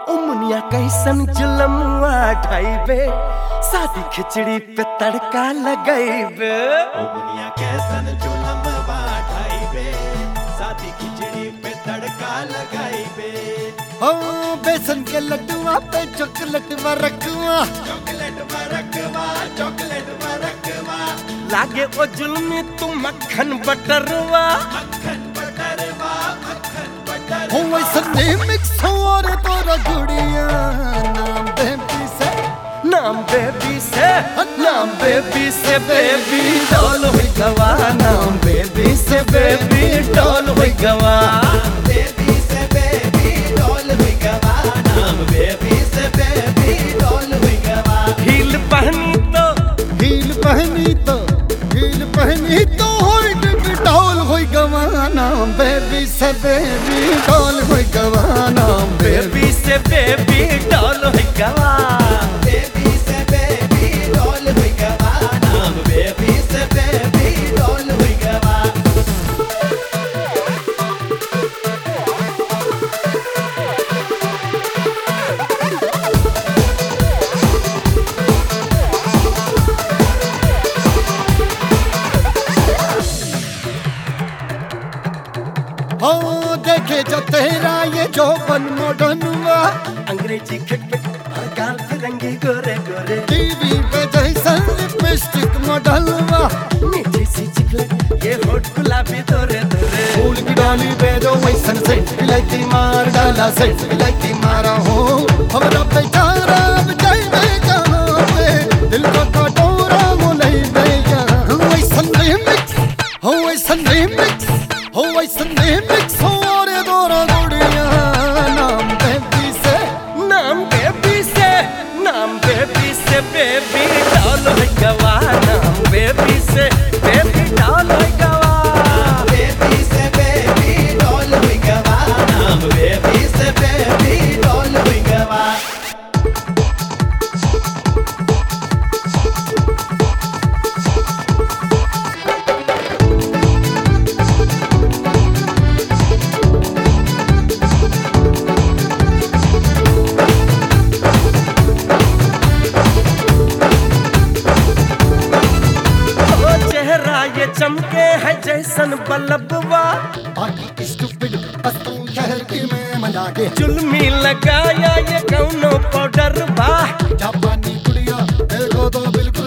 उमनिया कैसन जुलमुआ ढाइबे, शादी खिचड़ी पे तड़का लगाइबे। उमनिया कैसन जुलमुआ ढाइबे, शादी खिचड़ी पे तड़का लगाइबे। ओ बेसन के लड्डुआ पे चॉकलेट मरकवा, चॉकलेट मरकवा, चॉकलेट मरकवा। लागे ओ जुल्मी तू मक्खन बटरवा, मक्खन बटरवा, मक्खन बटरवा। हो वैसे मिक्स हो और तोरा गुड़िया नाम बेबी से, नाम बेबी से बेबी डॉल हुई गवा, नाम बेबी से बेबी डॉल हुई गवा। बेबी से बेबी डॉल हुई गवा, नाम बेबी से बेबी डॉल हुई गवा। हील पहनी तो, हील पहनी तो, हील पहनी तो डॉल हुई गवा, नाम बेबी से बेबी डॉल हुई गवा, नाम बेबी से बेबी डॉल हुई गवा। बेबी से बेबी डॉल हुई गवा, नाम बेबी से बेबी डॉल हुई गवा। हो देखे जो तेरा ये जो बन मोडनुआ, अंग्रेजी खटपट और गाल फिरंगी गोरे गोरे, टीवी पे जैसन लिपस्टिक मॉडलवा, मीठी सी चिकलट ये होठ गुलाबी दोरे दोरे। फूल की डाली पे जो वैसन सेंट इलायची मार डाला, सेंट इलायची मारा हो हमरा बेचारा जाइबे कहाँ पे, दिल का कटोरा मोलई बे यहाँ। वैसन रिमिक्स हो, वैसन रिमिक्स हो, वैसन रिमिक्स हो रे दोरा गुड़िया, नाम बेबी से, नाम बेबी से, नाम बेबी से बेबी डॉल हुई गवा, नाम बेबी से बेबी डॉल हुई गवा। बेबी से बेबी डॉल हुई गवा, नाम बेबी से बेबी डॉल हुई गवा। ये चमके है जैसन बल्बवा, बाकी स्टूपिड बस तू शहर की में मना के, जुल्मी लगाया ये कौनो पाउडर बा। जापानी कुड़िया देखो तो बिल्कुल